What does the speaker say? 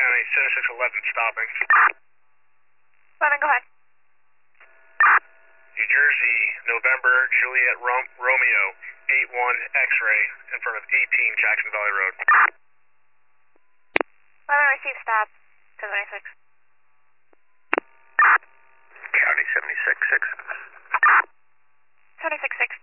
County, 7611 stopping. 11, go ahead. New Jersey, November, Juliet Romeo, 81 X-ray, in front of 18 Jackson Valley Road. 11, receive stop, 226. County 76-6. 226-6.